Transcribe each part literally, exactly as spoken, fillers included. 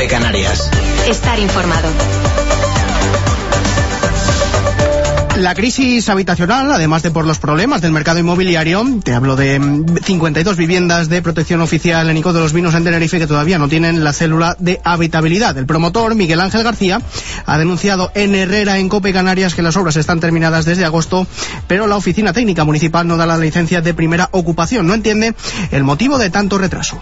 COPE Canarias. Estar informado. La crisis habitacional, además de por los problemas del mercado inmobiliario, te hablo de cincuenta y dos viviendas de protección oficial en Icod de los Vinos en Tenerife que todavía no tienen la célula de habitabilidad. El promotor, Miguel Ángel García, ha denunciado en Herrera, en COPE Canarias, que las obras están terminadas desde agosto, pero la oficina técnica municipal no da la licencia de primera ocupación. No entiende el motivo de tanto retraso.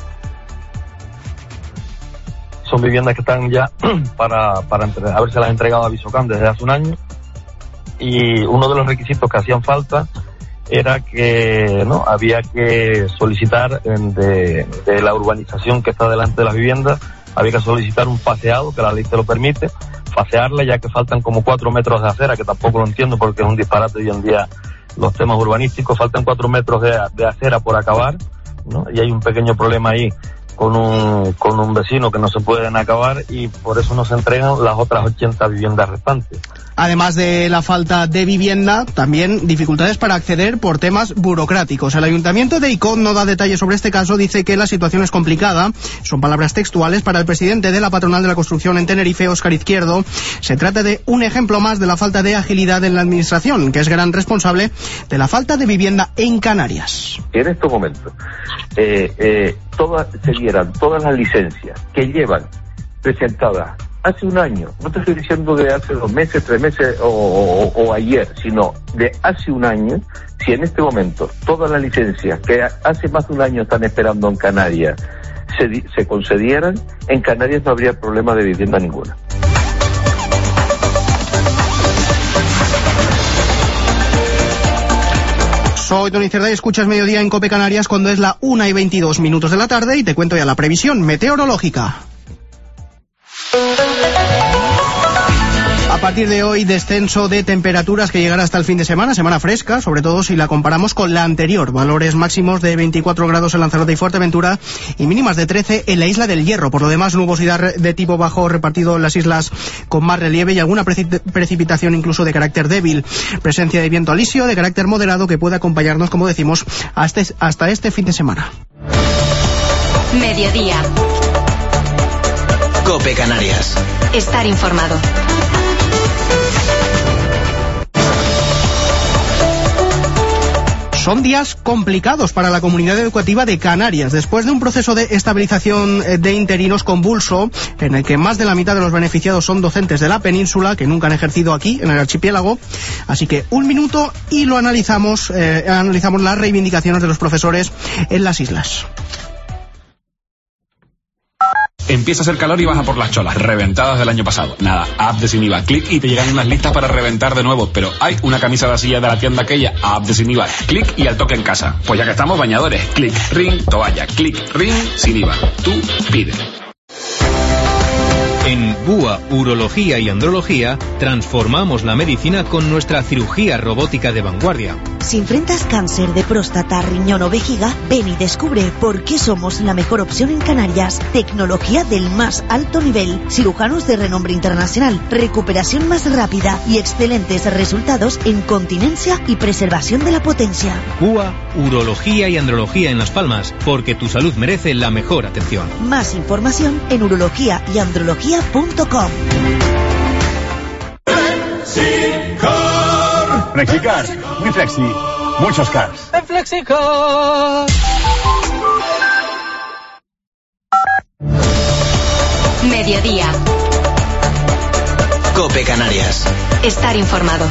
Son viviendas que están ya para, para entre, haberse las entregado a Visocam desde hace un año. Y uno de los requisitos que hacían falta era que no había que solicitar de, de la urbanización que está delante de las viviendas, había que solicitar un faseado, que la ley te lo permite, fasearla, ya que faltan como cuatro metros de acera, que tampoco lo entiendo porque es un disparate hoy en día los temas urbanísticos, faltan cuatro metros de, de acera por acabar, ¿no? Y hay un pequeño problema ahí con un, con un vecino que no se pueden acabar y por eso no se entregan las otras ochenta viviendas restantes. Además de la falta de vivienda, también dificultades para acceder por temas burocráticos. El Ayuntamiento de Icod no da detalles sobre este caso, dice que la situación es complicada. Son palabras textuales para el presidente de la patronal de la construcción en Tenerife, Óscar Izquierdo. Se trata de un ejemplo más de la falta de agilidad en la administración, que es gran responsable de la falta de vivienda en Canarias. En estos momentos, eh, eh, todas se dieran todas las licencias que llevan presentadas hace un año, no te estoy diciendo de hace dos meses, tres meses o, o, o ayer, sino de hace un año, si en este momento todas las licencias que hace más de un año están esperando en Canarias se, se concedieran, en Canarias no habría problema de vivienda ninguna. Soy Tony Cerdá y escuchas Mediodía en COPE Canarias cuando es la una y veintidós minutos de la tarde y te cuento ya la previsión meteorológica. A partir de hoy, descenso de temperaturas que llegará hasta el fin de semana, semana fresca, sobre todo si la comparamos con la anterior. Valores máximos de veinticuatro grados en Lanzarote y Fuerteventura y mínimas de trece en la isla del Hierro. Por lo demás, nubosidad de tipo bajo repartido en las islas con más relieve y alguna preci- precipitación incluso de carácter débil. Presencia de viento alisio de carácter moderado que puede acompañarnos, como decimos, hasta, hasta este fin de semana. Mediodía. COPE Canarias. Estar informado. Son días complicados para la comunidad educativa de Canarias, después de un proceso de estabilización de interinos convulso, en el que más de la mitad de los beneficiados son docentes de la península, que nunca han ejercido aquí, en el archipiélago. Así que un minuto y lo analizamos, eh, analizamos las reivindicaciones de los profesores en las islas. Empieza a hacer calor y baja por las cholas, reventadas del año pasado. Nada, app de Sin I V A, clic y te llegan unas listas para reventar de nuevo. Pero hay una camisa vacía de la tienda aquella, app de Sin I V A, clic y al toque en casa. Pues ya que estamos, bañadores, clic, ring, toalla, clic, ring, Sin I V A. Tú pide. En B U A Urología y Andrología transformamos la medicina con nuestra cirugía robótica de vanguardia. Si enfrentas cáncer de próstata, riñón o vejiga, ven y descubre por qué somos la mejor opción en Canarias. Tecnología del más alto nivel, cirujanos de renombre internacional, recuperación más rápida y excelentes resultados en continencia y preservación de la potencia. B U A Urología y Andrología en Las Palmas, porque tu salud merece la mejor atención. Más información en urología y andrología punto com. Flexicar, muy flexi, muchos cars. En Flexicar. Mediodía. COPE Canarias. Estar informado.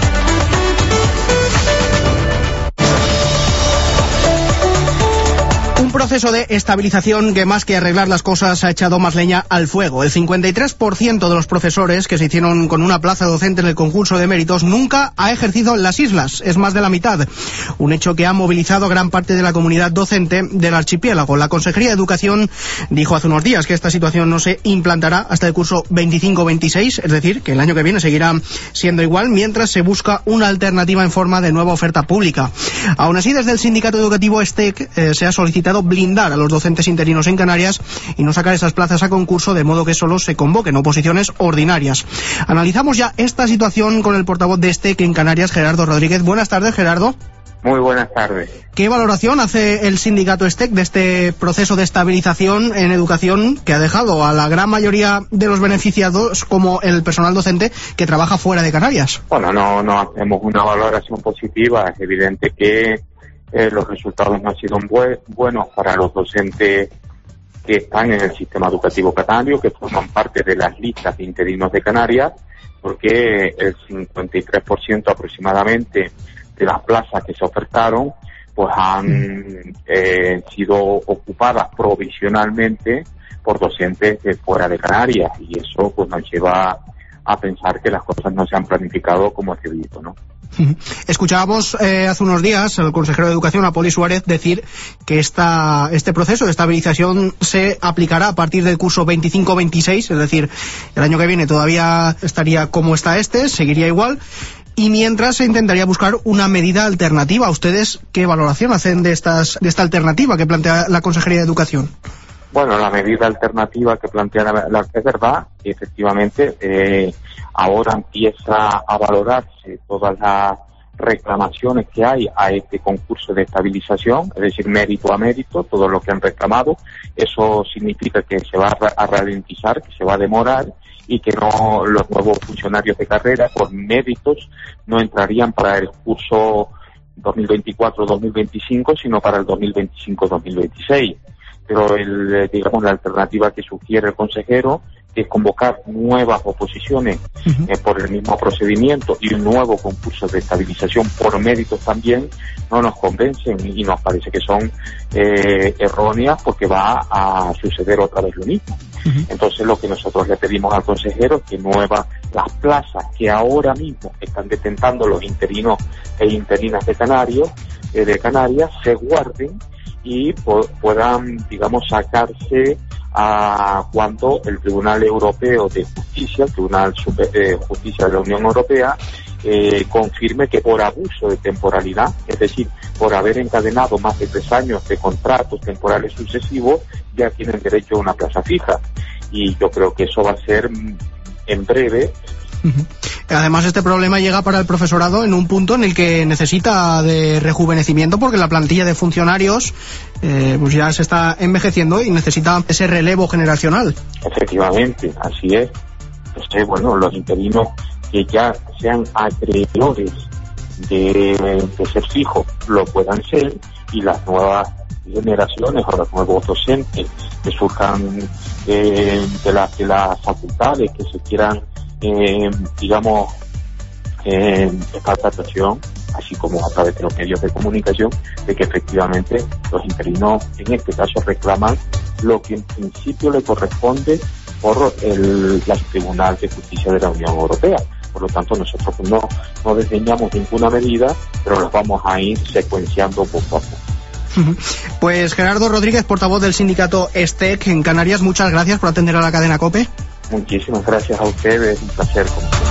Un proceso de estabilización que más que arreglar las cosas ha echado más leña al fuego. El cincuenta y tres por ciento de los profesores que se hicieron con una plaza docente en el concurso de méritos nunca ha ejercido en las islas. Es más de la mitad. Un hecho que ha movilizado a gran parte de la comunidad docente del archipiélago. La Consejería de Educación dijo hace unos días que esta situación no se implantará hasta el curso veinticinco veintiséis, es decir, que el año que viene seguirá siendo igual mientras se busca una alternativa en forma de nueva oferta pública. Aún así, desde el sindicato educativo S T E C eh, se ha solicitado blindar a los docentes interinos en Canarias y no sacar esas plazas a concurso, de modo que solo se convoquen oposiciones ordinarias. Analizamos ya esta situación con el portavoz de S T E C en Canarias, Gerardo Rodríguez. Buenas tardes, Gerardo. Muy buenas tardes. ¿Qué valoración hace el sindicato S T E C de este proceso de estabilización en educación que ha dejado a la gran mayoría de los beneficiados como el personal docente que trabaja fuera de Canarias? Bueno, no, no hacemos una valoración positiva. Es evidente que eh, los resultados no han sido buen, buenos para los docentes que están en el sistema educativo canario, que forman parte de las listas de interinos de Canarias, porque el cincuenta y tres por ciento aproximadamente de las plazas que se ofertaron pues han eh, sido ocupadas provisionalmente por docentes de fuera de Canarias, y eso pues nos lleva a pensar que las cosas no se han planificado como es debido, ¿no? Escuchábamos eh, hace unos días al consejero de Educación, a Poli Suárez, decir que esta, este proceso de estabilización se aplicará a partir del curso veinticinco veintiséis, es decir, el año que viene todavía estaría como está este, seguiría igual, y mientras se intentaría buscar una medida alternativa. ¿Ustedes qué valoración hacen de estas de esta alternativa que plantea la Consejería de Educación? Bueno, la medida alternativa que plantea la, la es verdad que efectivamente eh, ahora empieza a valorarse todas las reclamaciones que hay a este concurso de estabilización, es decir, mérito a mérito, todo lo que han reclamado. Eso significa que se va a ralentizar, que se va a demorar, y que no los nuevos funcionarios de carrera por méritos no entrarían para el curso dos mil veinticuatro dos mil veinticinco, sino para el dos mil veinticinco dos mil veintiséis. Pero el, digamos, la alternativa que sugiere el consejero, que es convocar nuevas oposiciones uh-huh. eh, por el mismo procedimiento y un nuevo concurso de estabilización por méritos también, no nos convencen y nos parece que son eh, erróneas, porque va a suceder otra vez lo mismo. Uh-huh. Entonces lo que nosotros le pedimos al consejero es que nuevas las plazas que ahora mismo están detentando los interinos e interinas de Canarias, eh, de Canarias se guarden y po- puedan, digamos, sacarse a cuando el Tribunal Europeo de Justicia, el Tribunal de Justicia de la Unión Europea, eh, confirme que por abuso de temporalidad, es decir, por haber encadenado más de tres años de contratos temporales sucesivos, ya tienen derecho a una plaza fija. Y yo creo que eso va a ser en breve. Uh-huh. Además, este problema llega para el profesorado en un punto en el que necesita de rejuvenecimiento, porque la plantilla de funcionarios eh, pues ya se está envejeciendo y necesita ese relevo generacional. Efectivamente, así es. Entonces, bueno, los interinos que ya sean acreedores de, de ser fijos lo puedan ser, y las nuevas generaciones o los nuevos docentes que surjan eh, de, la, de las facultades que se quieran Eh, digamos, eh, esta tratación, así como a través de los medios de comunicación, de que efectivamente los interinos en este caso reclaman lo que en principio le corresponde por el, el Tribunal de Justicia de la Unión Europea. Por lo tanto, nosotros no, no desdeñamos ninguna medida, pero los vamos a ir secuenciando poco a poco. Pues Gerardo Rodríguez, portavoz del sindicato S T E C en Canarias, muchas gracias por atender a la cadena COPE. Muchísimas gracias a ustedes, un placer.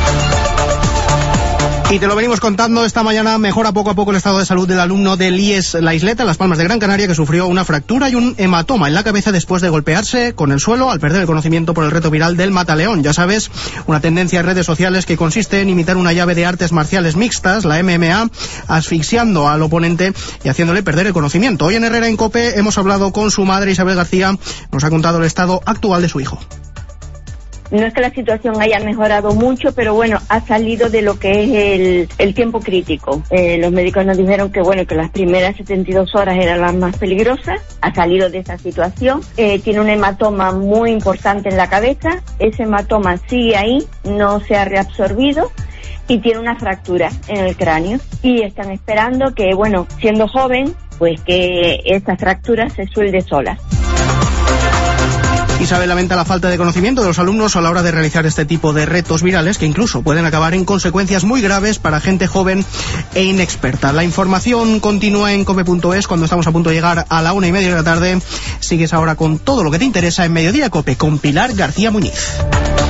Y te lo venimos contando esta mañana, mejora poco a poco el estado de salud del alumno del I E S La Isleta, en Las Palmas de Gran Canaria, que sufrió una fractura y un hematoma en la cabeza después de golpearse con el suelo al perder el conocimiento por el reto viral del mataleón. Ya sabes, una tendencia en redes sociales que consiste en imitar una llave de artes marciales mixtas, la M M A, asfixiando al oponente y haciéndole perder el conocimiento. Hoy en Herrera en COPE hemos hablado con su madre, Isabel García, nos ha contado el estado actual de su hijo. No es que la situación haya mejorado mucho, pero bueno, ha salido de lo que es el, el tiempo crítico. Eh, los médicos nos dijeron que bueno, que las primeras setenta y dos horas eran las más peligrosas. Ha salido de esa situación. Eh, tiene un hematoma muy importante en la cabeza. Ese hematoma sigue ahí, no se ha reabsorbido, y tiene una fractura en el cráneo. Y están esperando que, bueno, siendo joven, pues que esta fractura se suelde sola. Isabel lamenta la falta de conocimiento de los alumnos a la hora de realizar este tipo de retos virales, que incluso pueden acabar en consecuencias muy graves para gente joven e inexperta. La información continúa en cope punto es cuando estamos a punto de llegar a la una y media de la tarde. Sigues ahora con todo lo que te interesa en Mediodía Cope con Pilar García Muñiz.